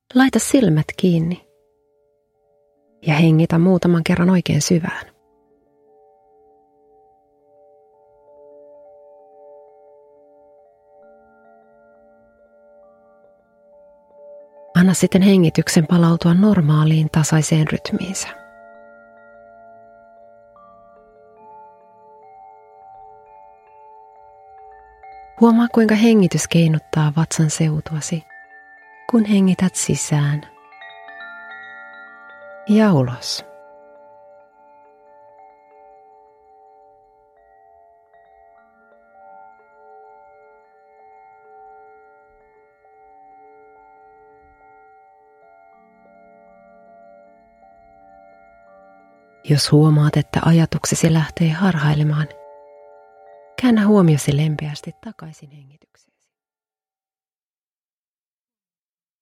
Laita silmät kiinni ja hengitä muutaman kerran oikein syvään. Anna sitten hengityksen palautua normaaliin tasaiseen rytmiinsä. Huomaa, kuinka hengitys keinuttaa vatsan seutuasi, kun hengität sisään ja ulos. Jos huomaat, että ajatuksesi lähtee harhailemaan, käännä huomiosi lempeästi takaisin hengitykseen.